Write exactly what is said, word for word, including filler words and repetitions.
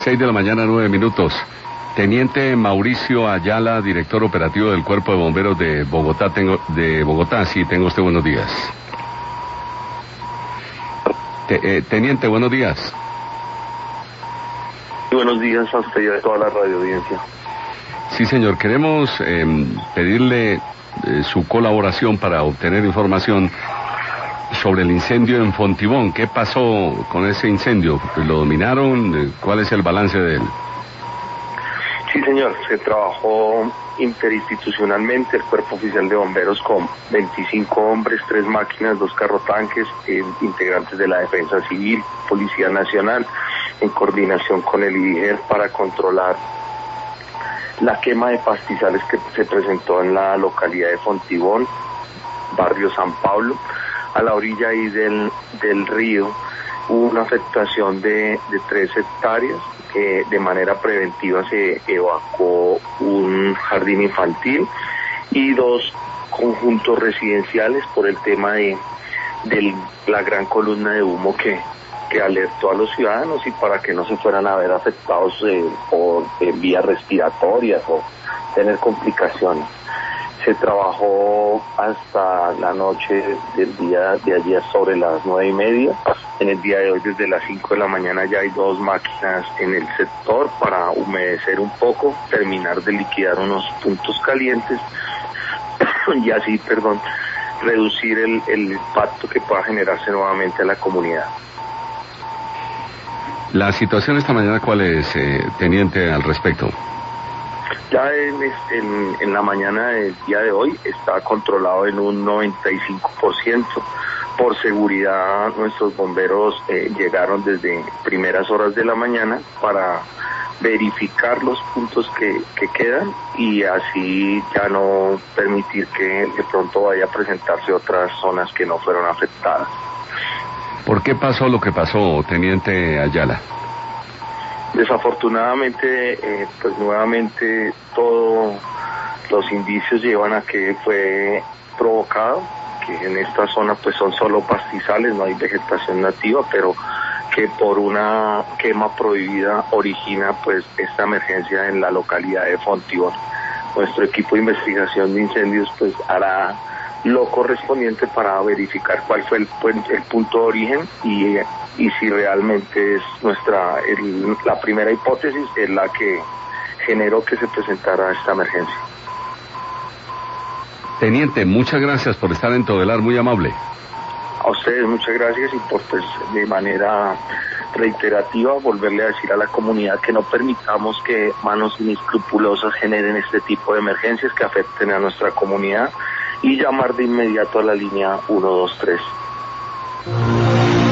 Seis de la mañana, nueve minutos. Teniente Mauricio Ayala, director operativo del Cuerpo de Bomberos de Bogotá. Tengo, de Bogotá, sí, tengo usted buenos días. Te, eh, teniente, buenos días. Buenos días a usted y a toda la radio audiencia. Sí, señor, queremos eh, pedirle eh, su colaboración para obtener información sobre el incendio en Fontibón. ¿Qué pasó con ese incendio? ¿Lo dominaron? ¿Cuál es el balance de él? Sí, señor, se trabajó interinstitucionalmente el Cuerpo Oficial de Bomberos con veinticinco hombres, tres máquinas, dos carrotanques, eh, integrantes de la Defensa Civil, Policía Nacional, en coordinación con el I D I G E R para controlar la quema de pastizales que se presentó en la localidad de Fontibón, barrio San Pablo, a la orilla ahí del, del río. Hubo una afectación de, de tres hectáreas. Eh, de manera preventiva se evacuó un jardín infantil y dos conjuntos residenciales por el tema de, de la gran columna de humo que, que alertó a los ciudadanos y para que no se fueran a ver afectados eh, por eh, vías respiratorias o tener complicaciones. Se trabajó hasta la noche del día de ayer sobre las nueve y media. En el día de hoy desde las cinco de la mañana ya hay dos máquinas en el sector para humedecer un poco, terminar de liquidar unos puntos calientes y así, perdón, reducir el, el impacto que pueda generarse nuevamente a la comunidad. La situación esta mañana, ¿cuál es, eh, teniente, al respecto? Ya en, en, en la mañana del día de hoy está controlado en un noventa y cinco por ciento. Por seguridad, nuestros bomberos eh, llegaron desde primeras horas de la mañana para verificar los puntos que, que quedan y así ya no permitir que de pronto vaya a presentarse otras zonas que no fueron afectadas. ¿Por qué pasó lo que pasó, teniente Ayala? Desafortunadamente, eh, pues nuevamente todos los indicios llevan a que fue provocado, que en esta zona pues son solo pastizales, no hay vegetación nativa, pero que por una quema prohibida origina pues esta emergencia en la localidad de Fontibón. Nuestro equipo de investigación de incendios pues hará lo correspondiente para verificar cuál fue el, el punto de origen y, y si realmente es nuestra el, la primera hipótesis es la que generó que se presentara esta emergencia. Teniente, muchas gracias por estar en Todelar, muy amable. A ustedes muchas gracias y por pues de manera reiterativa volverle a decir a la comunidad que no permitamos que manos inescrupulosas generen este tipo de emergencias que afecten a nuestra comunidad y llamar de inmediato a la línea uno dos tres.